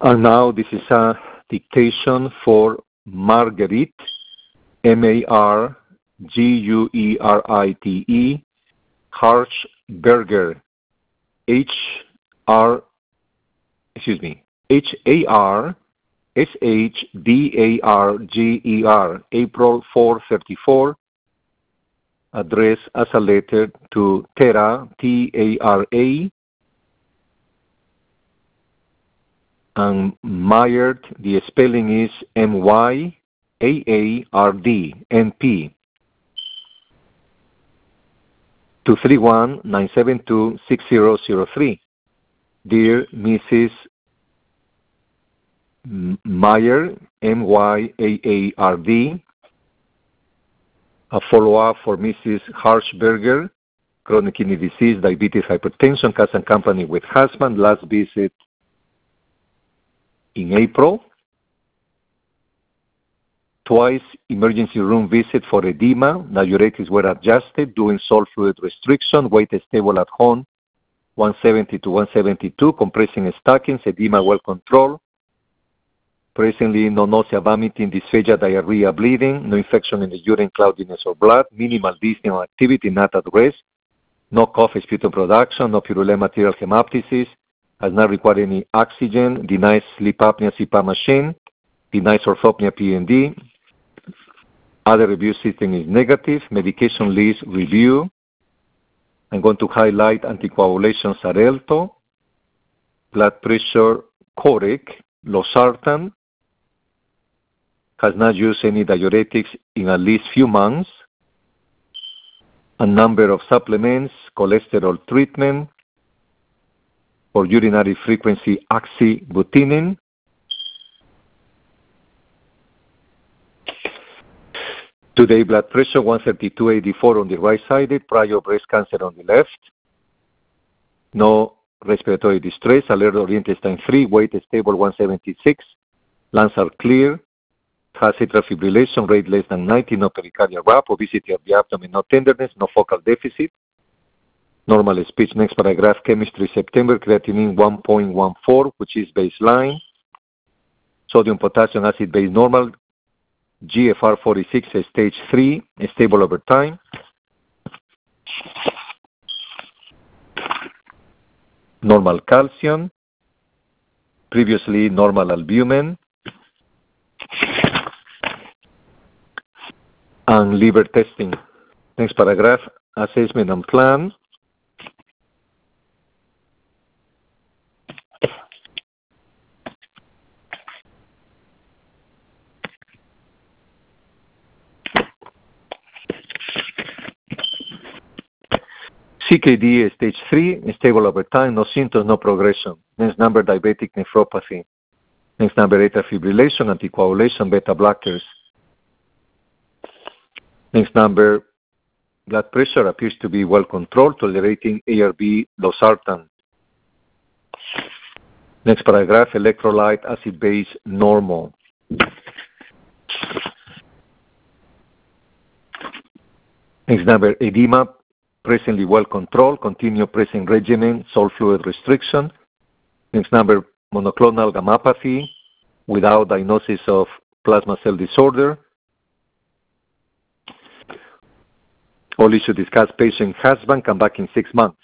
And now this is a dictation for Marguerite, Marguerite, Harshberger, Harshdarger, April 434, addressed as a letter to Tara, Tara, and Myard, the spelling is Myard, NP, 231-972-6003. Dear Mrs. Myard, Myard, a follow-up for Mrs. Harshberger, chronic kidney disease, diabetes, hypertension, cause and company with husband, last visit in April. Twice emergency room visit for edema. Diuretics were adjusted, doing salt fluid restriction, weight stable at home, 170 to 172, compressing stockings, edema well controlled. Presently, no nausea, vomiting, dysphagia, diarrhea, bleeding, no infection in the urine, cloudiness or blood, minimal dyspnea activity, not at rest, no cough, sputum production, no purulent material hemoptysis, has not required any oxygen, denies sleep apnea, CPAP machine, denies orthopnea, PND. Other review system is negative. Medication list review. I'm going to highlight anticoagulation Xarelto, blood pressure Corec, Losartan, has not used any diuretics in at least few months, a number of supplements, cholesterol treatment, for urinary frequency oxybutinin. Today, blood pressure 132/84 on the right side, prior breast cancer on the left. No respiratory distress, alert oriented time 3, weight stable 176, lungs are clear, has atrial fibrillation, rate less than 90, no pericardial rap, obesity of the abdomen, no tenderness, no focal deficit. Normal speech. Next paragraph, chemistry September, creatinine 1.14, which is baseline. Sodium, potassium, acid base normal. GFR 46, stage 3, stable over time. Normal calcium. Previously normal albumin. And liver testing. Next paragraph, assessment and plan. CKD stage 3, stable over time, no symptoms, no progression. Next number, diabetic nephropathy. Next number, atrial fibrillation, anticoagulation, beta blockers. Next number, blood pressure appears to be well controlled, tolerating ARB losartan. Next paragraph, electrolyte acid base normal. Next number, edema presently well controlled, continue present regimen, salt fluid restriction. Next number, monoclonal gammopathy without diagnosis of plasma cell disorder. Only should discuss patient husband, come back in 6 months.